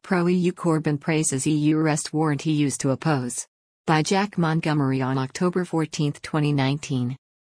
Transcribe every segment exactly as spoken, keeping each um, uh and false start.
Pro-E U Corbyn praises E U arrest warrant he used to oppose. By Jack Montgomery on October fourteenth, twenty nineteen.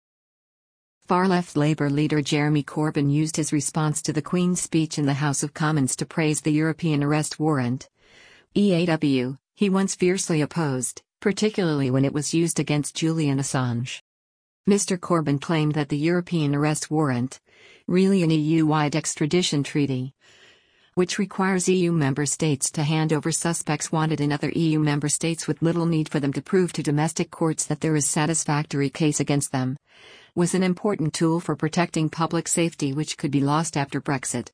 Far-left Labour leader Jeremy Corbyn used his response to the Queen's speech in the House of Commons to praise the European arrest warrant. E A W, he once fiercely opposed, particularly when it was used against Julian Assange. Mister Corbyn claimed that the European arrest warrant, really an E U-wide extradition treaty, which requires E U member states to hand over suspects wanted in other E U member states with little need for them to prove to domestic courts that there is satisfactory case against them, was an important tool for protecting public safety which could be lost after Brexit.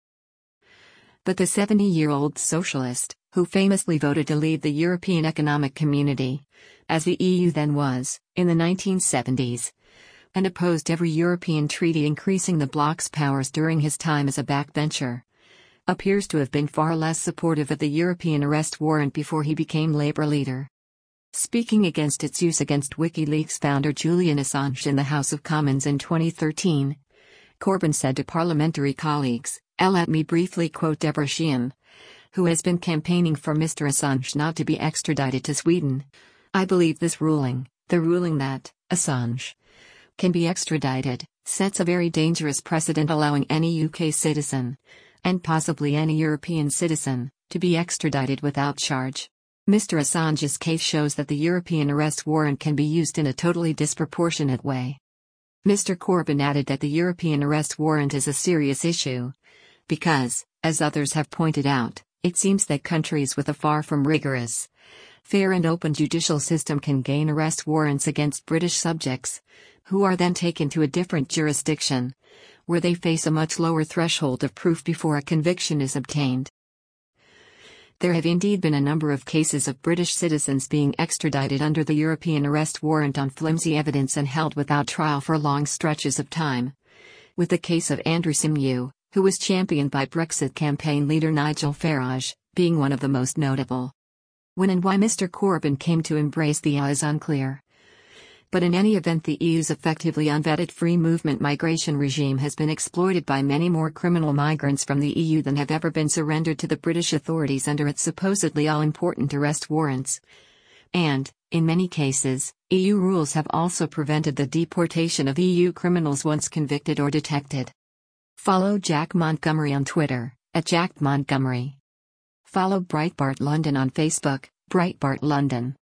But the seventy-year-old socialist, who famously voted to leave the European Economic Community, as the E U then was, in the nineteen seventies, and opposed every European treaty increasing the bloc's powers during his time as a backbencher, appears to have been far less supportive of the European arrest warrant before he became Labour leader. Speaking against its use against WikiLeaks founder Julian Assange in the House of Commons in twenty thirteen, Corbyn said to parliamentary colleagues, "Let me briefly quote Deborah Sheehan, who has been campaigning for Mister Assange not to be extradited to Sweden. I believe this ruling, the ruling that Assange can be extradited, sets a very dangerous precedent allowing any U K citizen, and possibly any European citizen, to be extradited without charge. Mister Assange's case shows that the European arrest warrant can be used in a totally disproportionate way." Mister Corbyn added that the European arrest warrant is a serious issue, because, as others have pointed out, it seems that countries with a far from rigorous, fair and open judicial system can gain arrest warrants against British subjects, who are then taken to a different jurisdiction, where they face a much lower threshold of proof before a conviction is obtained. There have indeed been a number of cases of British citizens being extradited under the European arrest warrant on flimsy evidence and held without trial for long stretches of time, with the case of Andrew Symeou, who was championed by Brexit campaign leader Nigel Farage, being one of the most notable. When and why Mister Corbyn came to embrace the E U is unclear. But in any event, the E U's effectively unvetted free movement migration regime has been exploited by many more criminal migrants from the E U than have ever been surrendered to the British authorities under its supposedly all-important arrest warrants. And, in many cases, E U rules have also prevented the deportation of E U criminals once convicted or detected. Follow Jack Montgomery on Twitter, at Jack Montgomery. Follow Breitbart London on Facebook, Breitbart London.